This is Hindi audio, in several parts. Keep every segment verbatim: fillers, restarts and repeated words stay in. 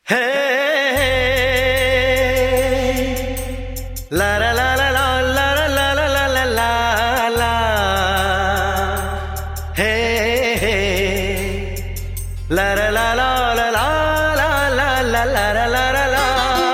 हे ला ला ला ला ला ला ला ला ला ला ला ला हे ला ला ला ला ला ला ला ला ला ला ला ला ला।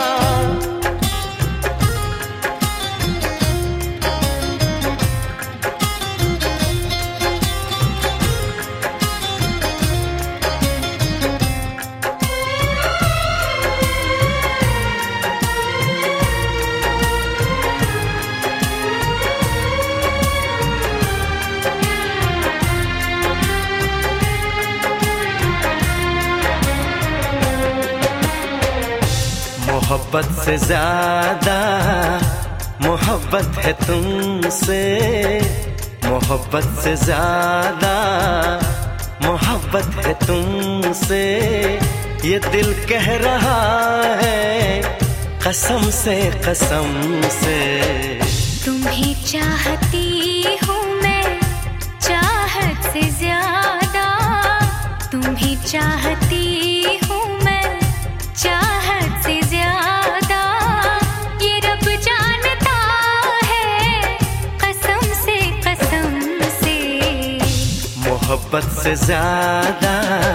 मोहब्बत से ज्यादा मोहब्बत है तुमसे, मोहब्बत से ज्यादा मोहब्बत है तुमसे, ये दिल कह रहा है कसम से कसम से। तुम्हें चाहती हूँ मैं चाहत से ज्यादा, तुम्हें चाहती हूँ मैं चाहत से ज्यादा, ये रब जानता है कसम से कसम से। मोहब्बत से ज्यादा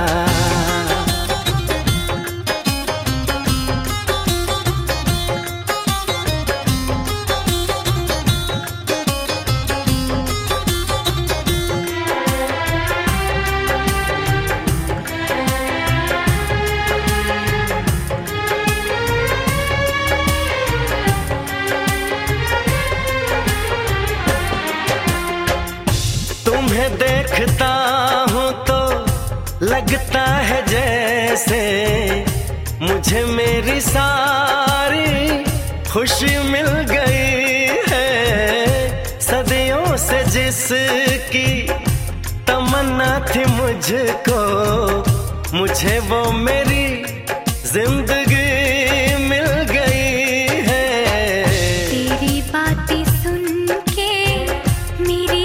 तुम्हें देखता हूँ तो लगता है जैसे मुझे मेरी सारी खुशी मिल गई है। सदियों से जिसकी तमन्ना थी मुझको, मुझे वो मेरी जिंदगी मिल गई है। तेरी बातें सुन के मेरी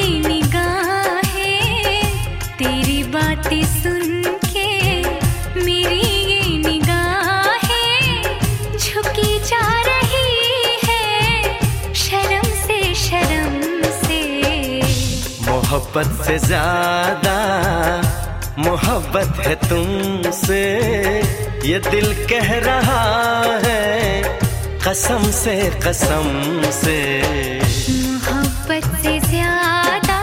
बातें सुन के मेरी ये निगाहें झुकी जा रही है शर्म से शर्म से। मोहब्बत से ज्यादा मोहब्बत है तुमसे, ये दिल कह रहा है कसम से कसम से। मोहब्बत से ज्यादा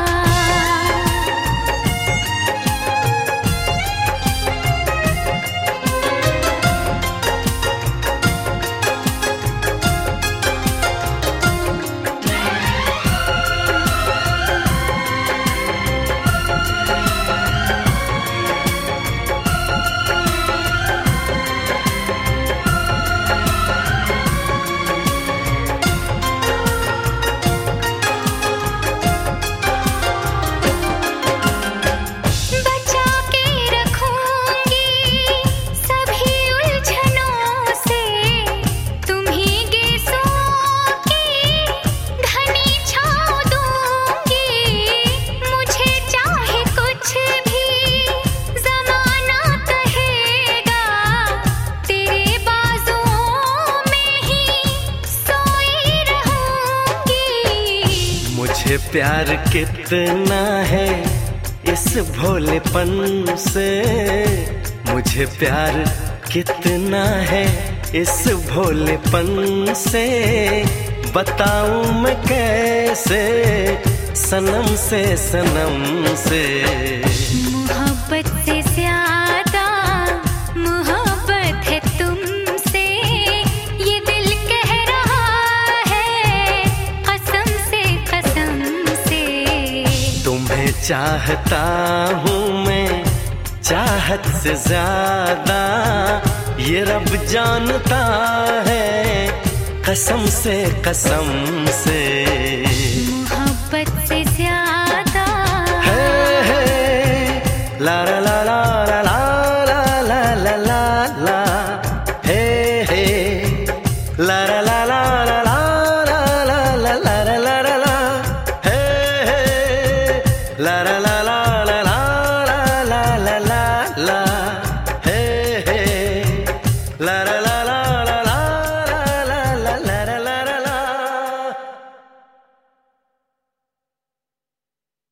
मुझे प्यार कितना है इस भोलेपन से, मुझे प्यार कितना है इस भोलेपन से। बताऊं मैं कैसे सनम से सनम से। मोहब्बत से ज्यादा मोहब्बत है तुमसे, ये दिल कह रहा है कसम से कसम से। तुम्हें चाहता हूँ मैं चाहत से ज्यादा, ये रब जानता है कसम से कसम से। मोहब्बत से ज्यादा है, है, ला ला ला ला